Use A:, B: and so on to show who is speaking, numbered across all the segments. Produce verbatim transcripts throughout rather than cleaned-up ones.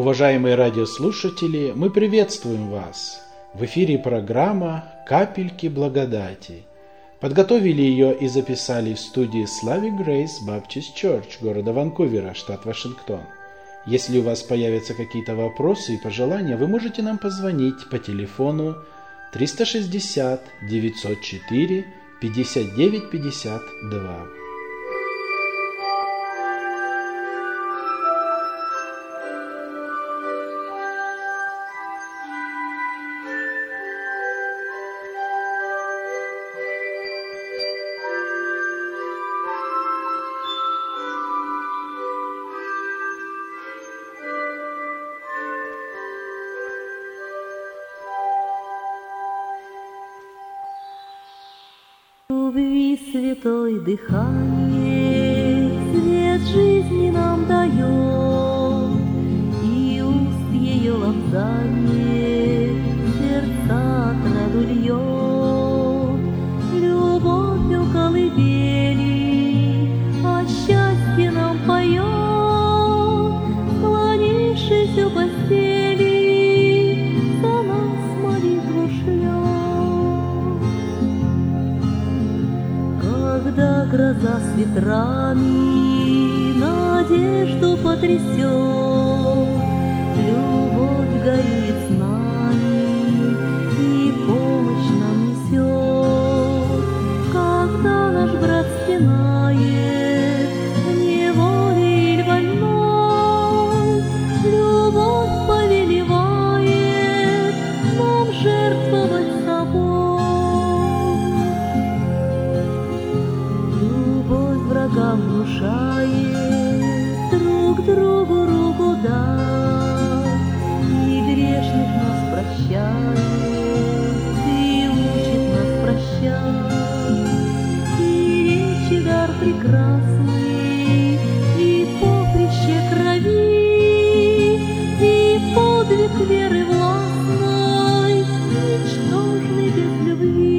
A: Уважаемые радиослушатели, мы приветствуем вас! В эфире программа «Капельки благодати». Подготовили ее и записали в студии Slavic Grace Baptist Church города Ванкувера, штат Вашингтон. Если у вас появятся какие-то вопросы и пожелания, вы можете нам позвонить по телефону триста шестьдесят девятьсот четыре пятьдесят девять пятьдесят два.
B: Любви святой дыхание свет жизни нам дает, и уст ее лобзание сердца отраду льет. Любовью колыбели о счастье нам поет, склонившись у постели, за нас молитву шлет. Когда гроза с ветрами надежду потрясет, любовь горит с нами и помощь нам несет. Когда наш брат стенает в неволе или больной, любовь повелевает нам жертвовать собой. Врагам внушает друг другу руку дать, и грешных нас прощает, и учит нас прощать. И речи дар прекрасный, и поприще крови, и подвиг веры властной, ничтожный без любви.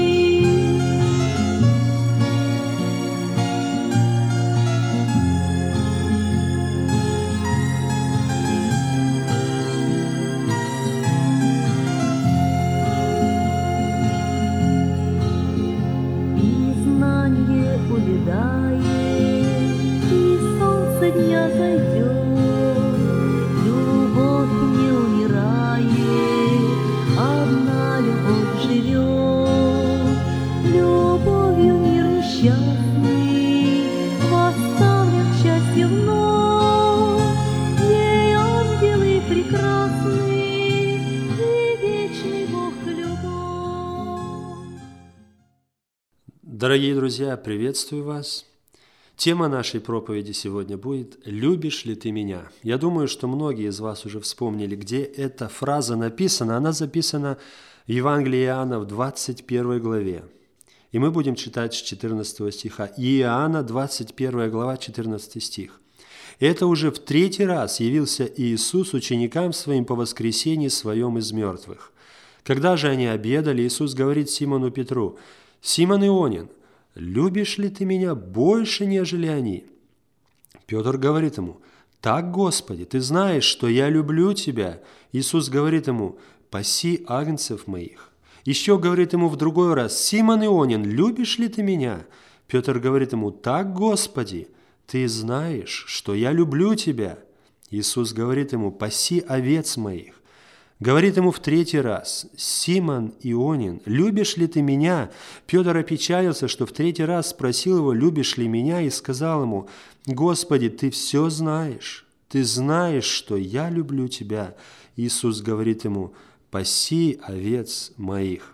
B: И солнце дня зайдет, любовь не умирает, одна любовь живет. Любовью мир несчастный восставлен к счастью вновь, ей ангелы прекрасные и вечный Бог любовь.
C: Дорогие друзья, приветствую вас. Тема нашей проповеди сегодня будет «Любишь ли ты меня?». Я думаю, что многие из вас уже вспомнили, где эта фраза написана. Она записана в Евангелии Иоанна в двадцать первой главе. И мы будем читать с четырнадцатого стиха. Иоанна, двадцать первая глава, четырнадцатый стих. «Это уже в третий раз явился Иисус ученикам своим по воскресении своем из мертвых. Когда же они обедали, Иисус говорит Симону Петру: „Симон Ионин, любишь ли ты меня больше, нежели они?“ Петр говорит ему: „Так, Господи, ты знаешь, что я люблю тебя“. Иисус говорит ему: „Паси агнцев моих“. Еще говорит ему в другой раз: „Симон Ионин, любишь ли ты меня?“ Петр говорит ему: „Так, Господи, ты знаешь, что я люблю тебя“. Иисус говорит ему: „Паси овец моих“. Говорит ему в третий раз: „Симон Ионин, любишь ли ты меня?“ Петр опечалился, что в третий раз спросил его: „Любишь ли меня?“ и сказал ему: „Господи, ты все знаешь, ты знаешь, что я люблю тебя“. Иисус говорит ему: „Паси овец моих“.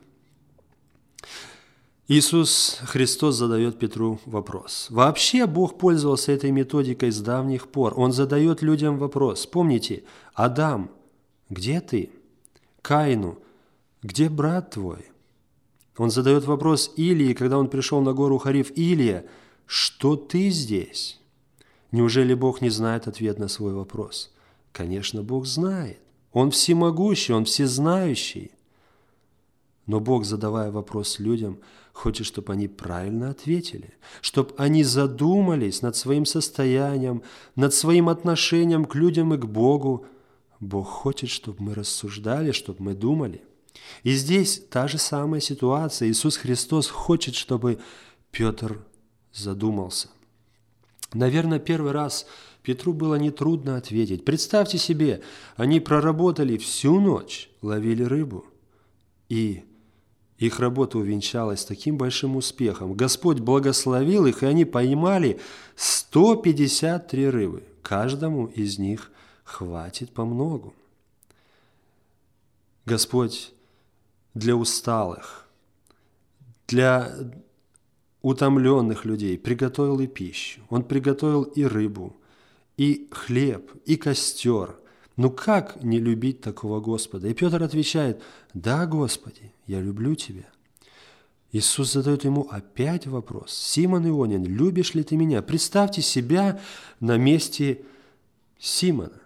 C: Иисус Христос задает Петру вопрос. Вообще Бог пользовался этой методикой с давних пор. Он задает людям вопрос. Помните: «Адам, где ты? Каину, где брат твой?“ Он задает вопрос Илии, когда он пришел на гору Хорив: „Илия, что ты здесь?“ Неужели Бог не знает ответ на свой вопрос? Конечно, Бог знает. Он всемогущий, Он всезнающий. Но Бог, задавая вопрос людям, хочет, чтобы они правильно ответили, чтобы они задумались над своим состоянием, над своим отношением к людям и к Богу, Бог хочет, чтобы мы рассуждали, чтобы мы думали. И здесь та же самая ситуация. Иисус Христос хочет, чтобы Петр задумался. Наверное, первый раз Петру было нетрудно ответить. Представьте себе, они проработали всю ночь, ловили рыбу, и их работа увенчалась таким большим успехом. Господь благословил их, и они поймали сто пятьдесят три рыбы. Каждому из них хватит по многу. Господь для усталых, для утомленных людей приготовил и пищу. Он приготовил и рыбу, и хлеб, и костер. Ну как не любить такого Господа? И Петр отвечает: «Да, Господи, я люблю Тебя». Иисус задает ему опять вопрос: «Симон Ионин, любишь ли ты меня?» Представьте себя на месте Симона.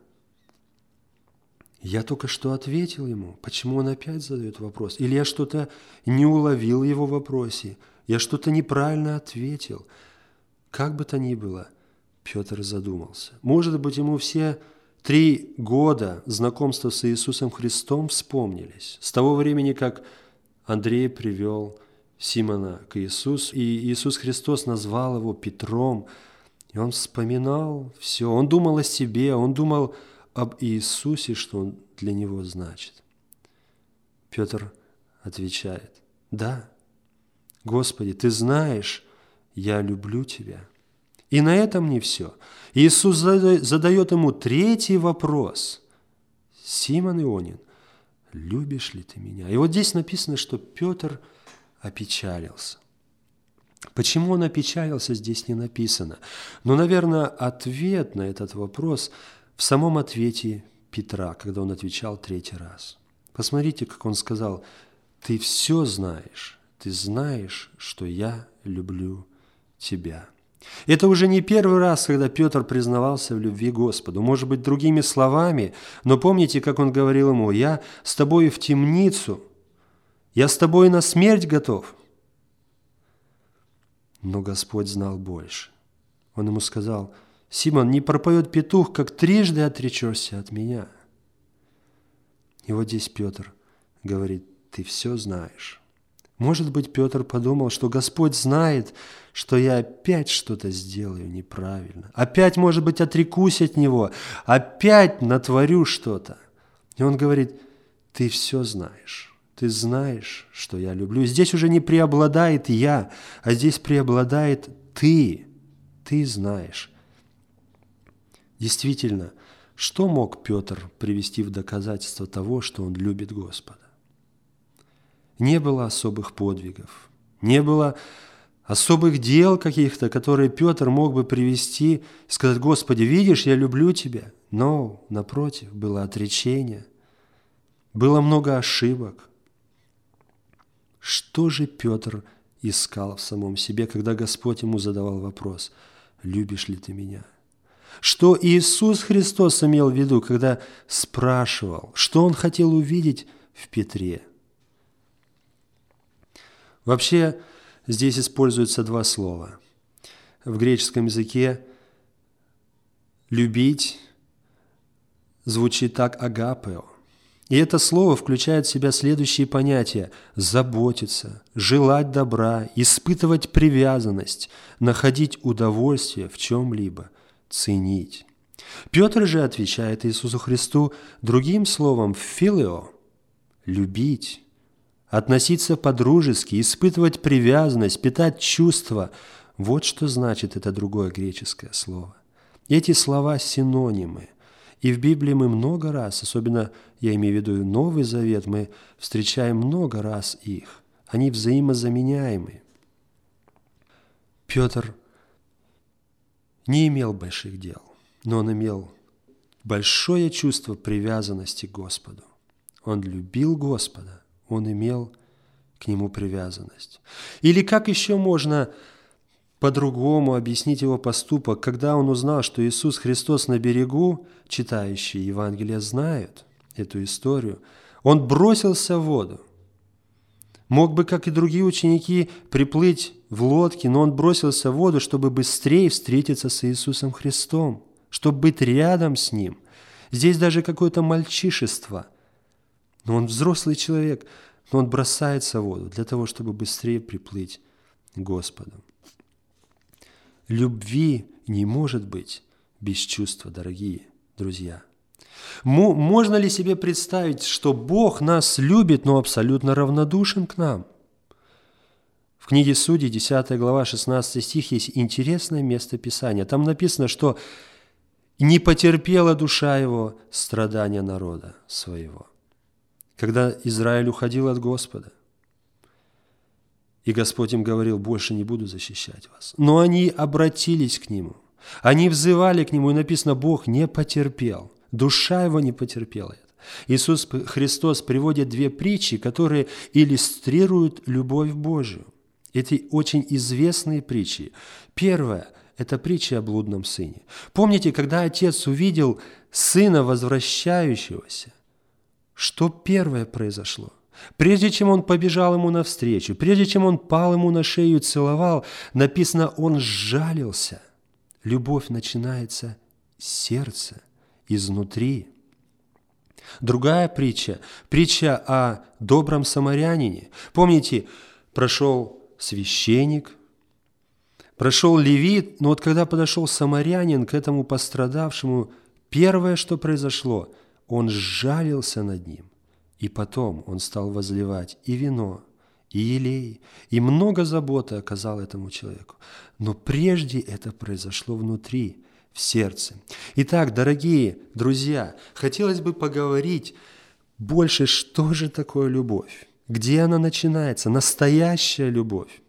C: Я только что ответил ему. Почему он опять задает вопрос? Или я что-то не уловил в его вопросе? Я что-то неправильно ответил? Как бы то ни было, Петр задумался. Может быть, ему все три года знакомства с Иисусом Христом вспомнились. С того времени, как Андрей привел Симона к Иисусу, и Иисус Христос назвал его Петром, и он вспоминал все. Он думал о себе, он думал об Иисусе, что он для него значит. Петр отвечает: «Да, Господи, Ты знаешь, я люблю Тебя». И на этом не все. Иисус задает ему третий вопрос: «Симон Ионин, любишь ли ты меня?» И вот здесь написано, что Петр опечалился. Почему он опечалился, здесь не написано. Но, наверное, ответ на этот вопрос в самом ответе Петра, когда он отвечал третий раз. Посмотрите, как он сказал: «Ты все знаешь, ты знаешь, что я люблю тебя». Это уже не первый раз, когда Петр признавался в любви Господу. Может быть, другими словами, но помните, как он говорил ему: «Я с тобой в темницу, я с тобой на смерть готов». Но Господь знал больше. Он ему сказал: «Симон, не пропоет петух, как трижды отречешься от меня». И вот здесь Петр говорит: «Ты все знаешь». Может быть, Петр подумал, что Господь знает, что я опять что-то сделаю неправильно. Опять, может быть, отрекусь от Него, опять натворю что-то. И он говорит: «Ты все знаешь, ты знаешь, что я люблю». Здесь уже не преобладает «я», а здесь преобладает «ты». Ты знаешь. Действительно, что мог Петр привести в доказательство того, что он любит Господа? Не было особых подвигов, не было особых дел каких-то, которые Петр мог бы привести и сказать: «Господи, видишь, я люблю Тебя». Но, напротив, было отречение, было много ошибок. Что же Петр искал в самом себе, когда Господь ему задавал вопрос: «Любишь ли ты меня?» Что Иисус Христос имел в виду, когда спрашивал, что Он хотел увидеть в Петре? Вообще, здесь используются два слова. В греческом языке «любить» звучит так «агапео». И это слово включает в себя следующие понятия: заботиться, желать добра, испытывать привязанность, находить удовольствие в чем-либо, ценить. Петр же отвечает Иисусу Христу другим словом «филео» – «любить». Относиться по-дружески, испытывать привязанность, питать чувства. Вот что значит это другое греческое слово. Эти слова синонимы. И в Библии мы много раз, особенно я имею в виду Новый Завет, мы встречаем много раз их. Они взаимозаменяемы. Петр не имел больших дел, но он имел большое чувство привязанности к Господу. Он любил Господа. Он имел к Нему привязанность. Или как еще можно по-другому объяснить его поступок, когда он узнал, что Иисус Христос на берегу, читающие Евангелие знают эту историю, он бросился в воду. Мог бы, как и другие ученики, приплыть в лодке, но он бросился в воду, чтобы быстрее встретиться с Иисусом Христом, чтобы быть рядом с Ним. Здесь даже какое-то мальчишество. Но он взрослый человек, но он бросается в воду для того, чтобы быстрее приплыть к Господу. Любви не может быть без чувства, дорогие друзья. Можно ли себе представить, что Бог нас любит, но абсолютно равнодушен к нам? В книге Судей, десятая глава, шестнадцатый стих, есть интересное место Писания. Там написано, что «не потерпела душа его страдания народа своего». Когда Израиль уходил от Господа, и Господь им говорил: «Больше не буду защищать вас». Но они обратились к Нему, они взывали к Нему, и написано, Бог не потерпел, душа его не потерпела это. Иисус Христос приводит две притчи, которые иллюстрируют любовь Божию. Это очень известные притчи. Первая – это притча о блудном сыне. Помните, когда отец увидел сына возвращающегося, что первое произошло? Прежде чем он побежал ему навстречу, прежде чем он пал ему на шею и целовал, написано, он сжалился. Любовь начинается с сердца, изнутри. Другая притча, притча о добром самарянине. Помните, прошел священник, прошел левит, но вот когда подошел самарянин к этому пострадавшему, первое, что произошло, он сжалился над ним. И потом он стал возливать и вино, и елей, и много заботы оказал этому человеку. Но прежде это произошло внутри, в сердце. Итак, дорогие друзья, хотелось бы поговорить больше, что же такое любовь, где она начинается, настоящая любовь.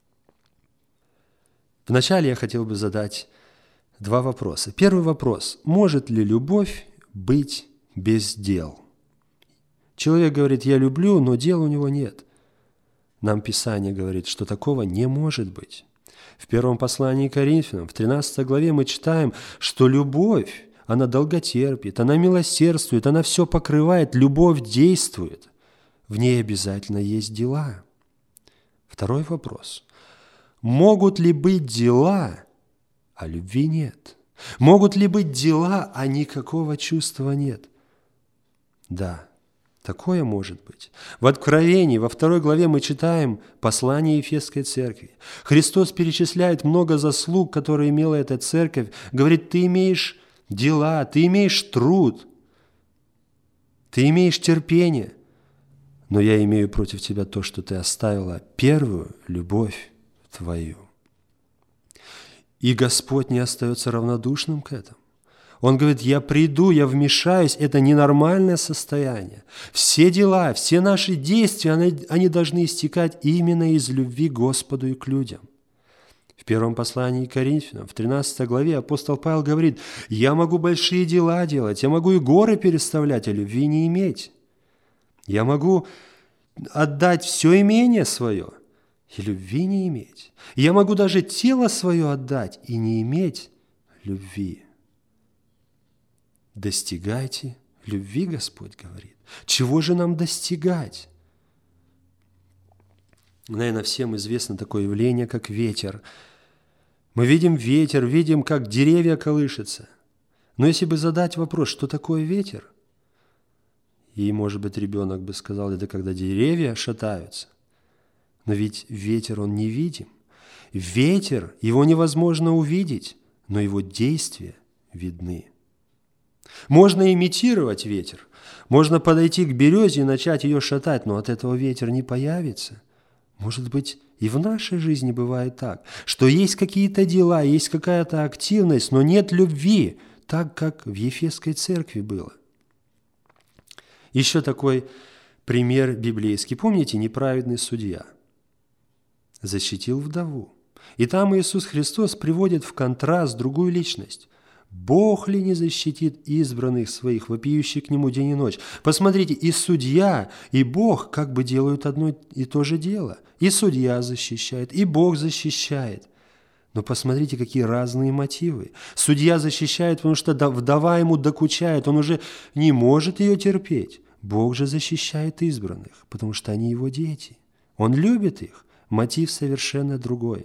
C: Вначале я хотел бы задать два вопроса. Первый вопрос. Может ли любовь быть без дел? Человек говорит, я люблю, но дел у него нет. Нам Писание говорит, что такого не может быть. В первом послании к Коринфянам, в тринадцатой главе мы читаем, что любовь, она долготерпит, она милосердствует, она все покрывает, любовь действует. В ней обязательно есть дела. Второй вопрос. Могут ли быть дела, а любви нет? Могут ли быть дела, а никакого чувства нет? Да. Такое может быть. В Откровении, во второй главе мы читаем послание Ефесской церкви. Христос перечисляет много заслуг, которые имела эта церковь. Говорит, ты имеешь дела, ты имеешь труд, ты имеешь терпение, но я имею против тебя то, что ты оставила первую любовь твою. И Господь не остается равнодушным к этому. Он говорит, я приду, я вмешаюсь, это ненормальное состояние. Все дела, все наши действия, они, они должны истекать именно из любви к Господу и к людям. В первом послании к Коринфянам, в тринадцатой главе апостол Павел говорит, я могу большие дела делать, я могу и горы переставлять, а любви не иметь. Я могу отдать все имение свое, и любви не иметь. Я могу даже тело свое отдать, и не иметь любви. Достигайте любви, Господь говорит. Чего же нам достигать? Наверное, всем известно такое явление, как ветер. Мы видим ветер, видим, как деревья колышутся. Но если бы задать вопрос, что такое ветер? И, может быть, ребенок бы сказал, это когда деревья шатаются. Но ведь ветер, он невидим. Ветер, его невозможно увидеть, но его действия видны. Можно имитировать ветер. Можно подойти к березе и начать ее шатать, но от этого ветер не появится. Может быть, и в нашей жизни бывает так, что есть какие-то дела, есть какая-то активность, но нет любви, так как в Ефесской церкви было. Еще такой пример библейский. Помните, неправедный судья защитил вдову. И там Иисус Христос приводит в контраст другую личность. Бог ли не защитит избранных своих, вопиющих к Нему день и ночь? Посмотрите, и судья, и Бог как бы делают одно и то же дело. И судья защищает, и Бог защищает. Но посмотрите, какие разные мотивы. Судья защищает, потому что вдова ему докучает, он уже не может ее терпеть. Бог же защищает избранных, потому что они его дети. Он любит их. Мотив совершенно другой.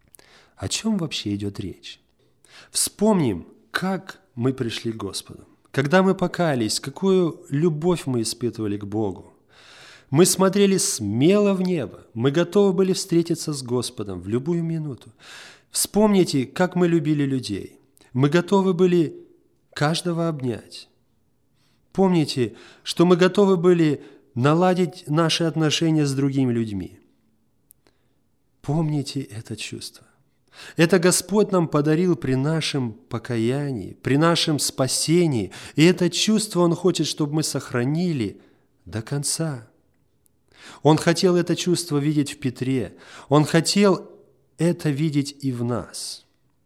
C: О чем вообще идет речь? Вспомним, как мы пришли к Господу, когда мы покаялись, какую любовь мы испытывали к Богу. Мы смотрели смело в небо, мы готовы были встретиться с Господом в любую минуту. Вспомните, как мы любили людей. Мы готовы были каждого обнять. Помните, что мы готовы были наладить наши отношения с другими людьми. Помните это чувство. Это Господь нам подарил при нашем покаянии, при нашем спасении. И это чувство Он хочет, чтобы мы сохранили до конца. Он хотел это чувство видеть в Петре. Он хотел это видеть и в нас.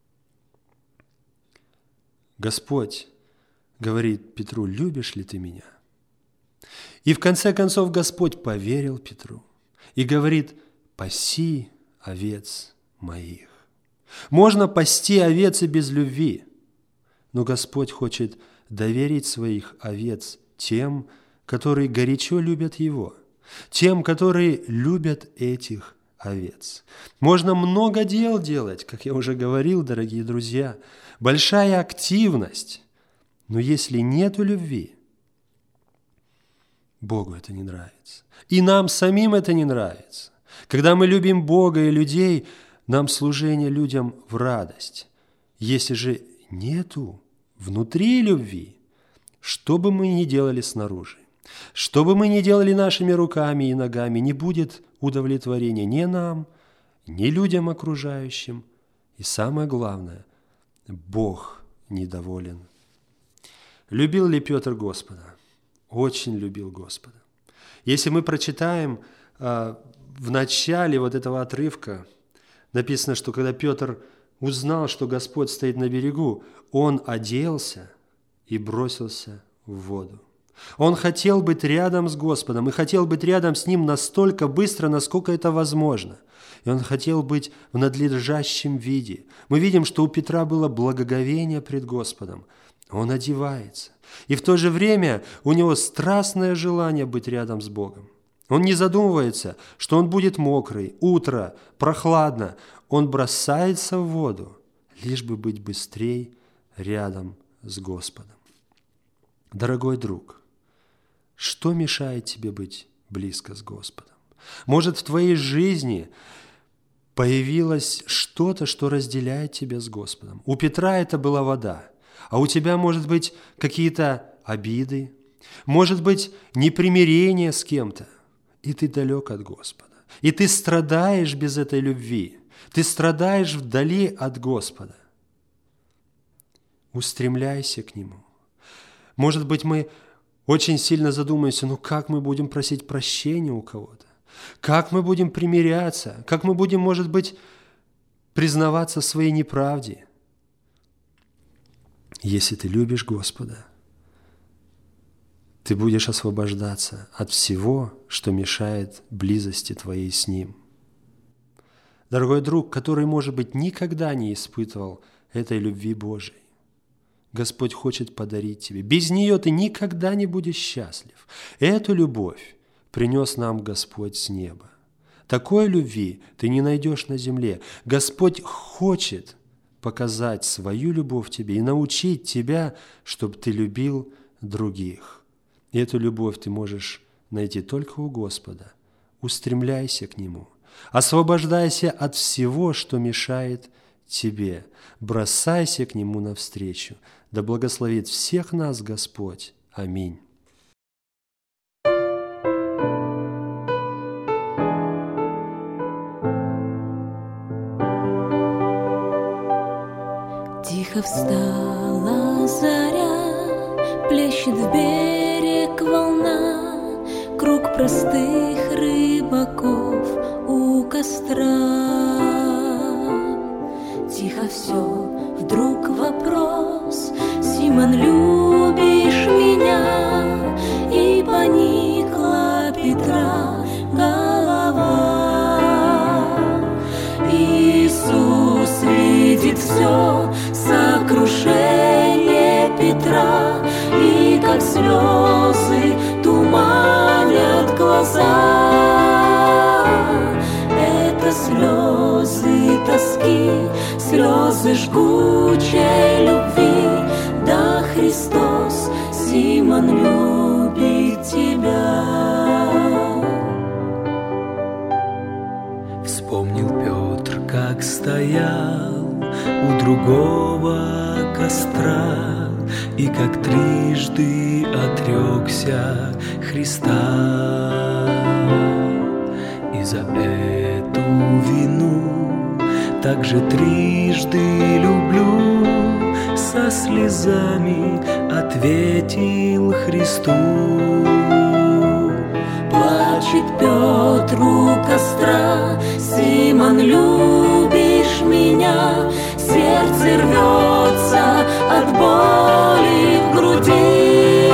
C: Господь говорит Петру: «Любишь ли ты меня?» И в конце концов Господь поверил Петру и говорит: «Паси овец моих». Можно пасти овец и без любви, но Господь хочет доверить своих овец тем, которые горячо любят Его, тем, которые любят этих овец. Можно много дел делать, как я уже говорил, дорогие друзья, большая активность, но если нету любви, Богу это не нравится. И нам самим это не нравится. Когда мы любим Бога и людей, нам служение людям в радость. Если же нету внутри любви, что бы мы ни делали снаружи, что бы мы ни делали нашими руками и ногами, не будет удовлетворения ни нам, ни людям окружающим. И самое главное, Бог недоволен. Любил ли Петр Господа? Очень любил Господа. Если мы прочитаем э, в начале вот этого отрывка, написано, что когда Петр узнал, что Господь стоит на берегу, он оделся и бросился в воду. Он хотел быть рядом с Господом и хотел быть рядом с Ним настолько быстро, насколько это возможно. И он хотел быть в надлежащем виде. Мы видим, что у Петра было благоговение пред Господом. Он одевается. И в то же время у него страстное желание быть рядом с Богом. Он не задумывается, что он будет мокрый, утро, прохладно. Он бросается в воду, лишь бы быть быстрее рядом с Господом. Дорогой друг, что мешает тебе быть близко с Господом? Может, в твоей жизни появилось что-то, что разделяет тебя с Господом? У Петра это была вода, а у тебя, может быть, какие-то обиды, может быть, непримирение с кем-то, и ты далек от Господа, и ты страдаешь без этой любви, ты страдаешь вдали от Господа. Устремляйся к Нему. Может быть, мы очень сильно задумаемся, ну как мы будем просить прощения у кого-то? Как мы будем примиряться? Как мы будем, может быть, признаваться в своей неправде? Если ты любишь Господа, ты будешь освобождаться от всего, что мешает близости твоей с Ним. Дорогой друг, который, может быть, никогда не испытывал этой любви Божией, Господь хочет подарить тебе. Без нее ты никогда не будешь счастлив. Эту любовь принес нам Господь с неба. Такой любви ты не найдешь на земле. Господь хочет показать свою любовь тебе и научить тебя, чтобы ты любил других. И эту любовь ты можешь найти только у Господа. Устремляйся к Нему. Освобождайся от всего, что мешает тебе. Бросайся к Нему навстречу. Да благословит всех нас Господь. Аминь.
B: Тихо встала заря, плещет в берег волна, круг простых рыбаков у костра. Тихо все, вдруг вопрос: Симон, любишь меня? И поникла Петра голова. Иисус видит все сокрушение Петра, и как слезы туманят глаза. Это слезы тоски, слезы жгучей любви, да Христос
D: как трижды отрекся Христа, и за эту вину также трижды люблю, со слезами ответил Христу.
B: Плачет Петр у костра: Симон, любишь меня? Сердце рвется от боли в груди.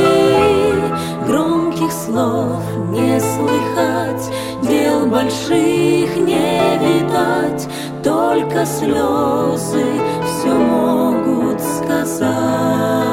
B: Громких слов не слыхать, дел больших не видать, только слезы все могут сказать.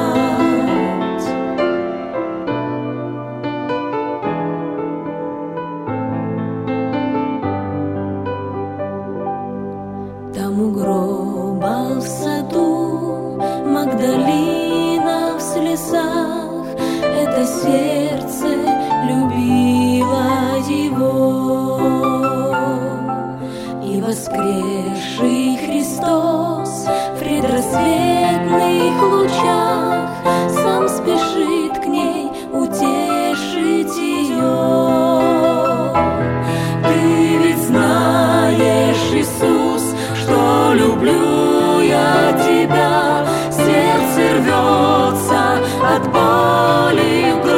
B: Там у гроба в саду Магдалина в слезах, это сердце любило его. И воскресший Христос в предрассветных лучах сам спешит к ней утешить ее. Ты ведь знаешь, Иисус, что люблю я тебя, сердце рвется от боли в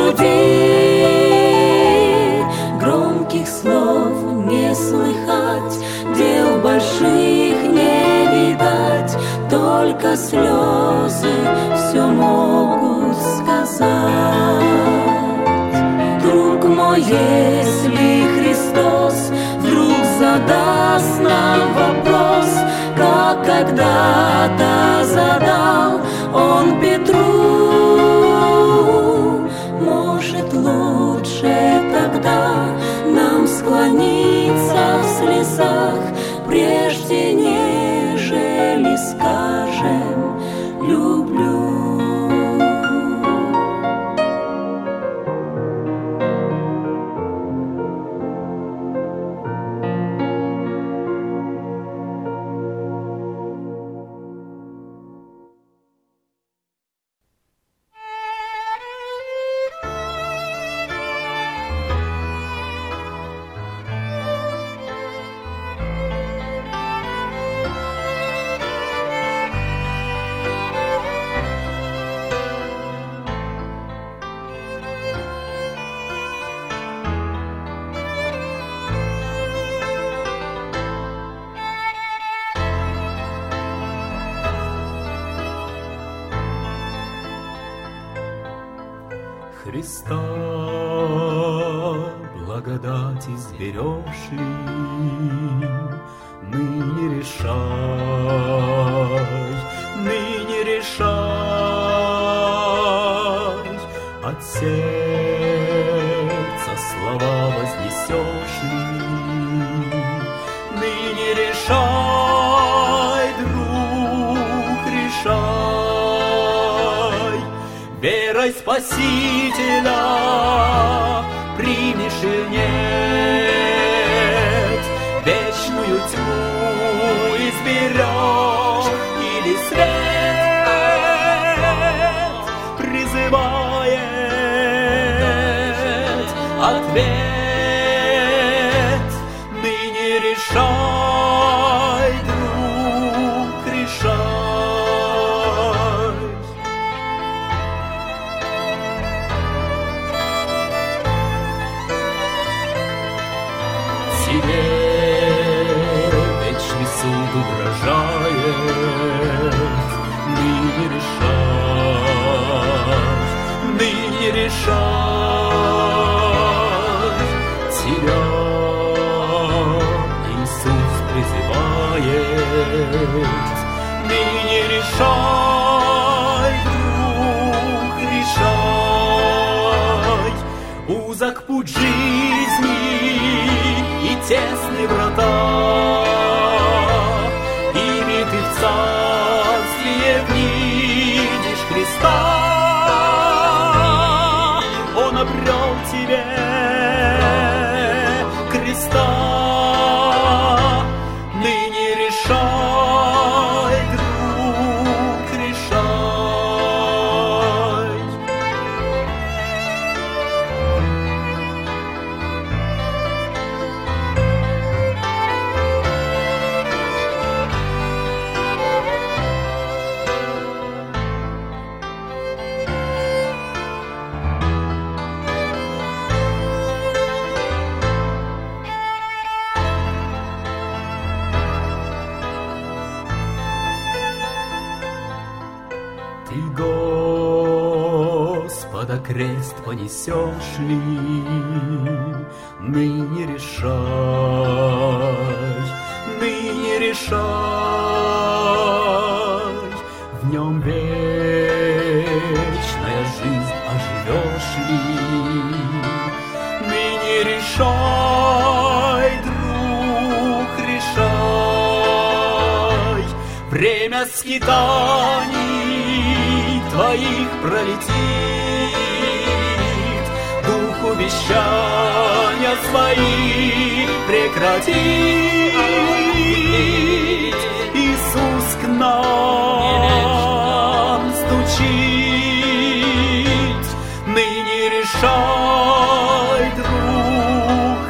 B: груди. Громких слов не слыхать, дел больших не видать, только слезы все могут сказать. Друг мой, если Христос вдруг задаст нам вопрос, как когда-то задал Он Петру, может, лучше тогда нам склониться в слезах, прежде нежели скажем «люблю».
D: Христа благодать изберешь ли, ныне решай, ныне решай, от сердца слова вознесешь ли, ныне решай, друг, решай, верой Спасителя примешь или нет, вечную тьму изберешь или свет призывает ответ, ныне решай, друг, решай. Тебе вечный суд угрожает, ныне решай, ныне решай. Тебя Иисус призывает, ныне решай, друг, решай. Узок путь жизни и тесны врата, ими ты в царствие видишь Христа. Он обрел тебе креста, ныне решай, друг, решай. крест понесешь ли, ныне решай, ныне решай, в нем вечная жизнь оживешь ли, ныне решай, друг, решай, время скитаний твоих пролетит, дух увещания свои прекратит. Иисус к нам стучит, ныне решай, друг,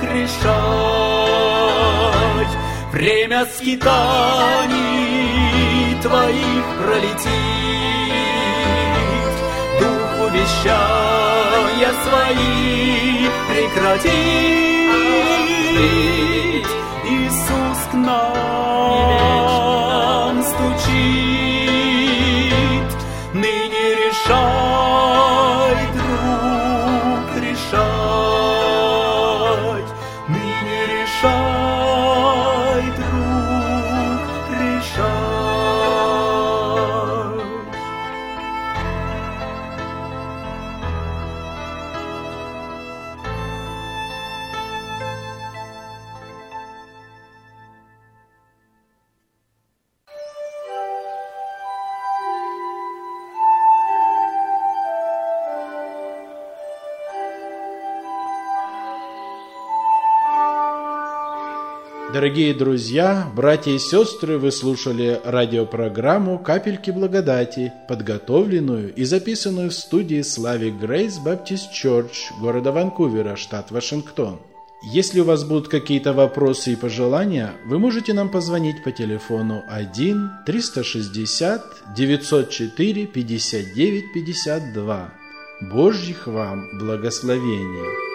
D: решай, время скитаний твоих пролетит, дух увещания свои прекратит. Иисус к нам стучит, ныне решай, друг, решай, ныне решай, друг, решай.
A: Дорогие друзья, братья и сестры, вы слушали радиопрограмму «Капельки благодати», подготовленную и записанную в студии Slavic Grace Baptist Church города Ванкувера, штат Вашингтон. Если у вас будут какие-то вопросы и пожелания, вы можете нам позвонить по телефону один триста шестьдесят девятьсот четыре пятьдесят девять пятьдесят два. Божьих вам благословений!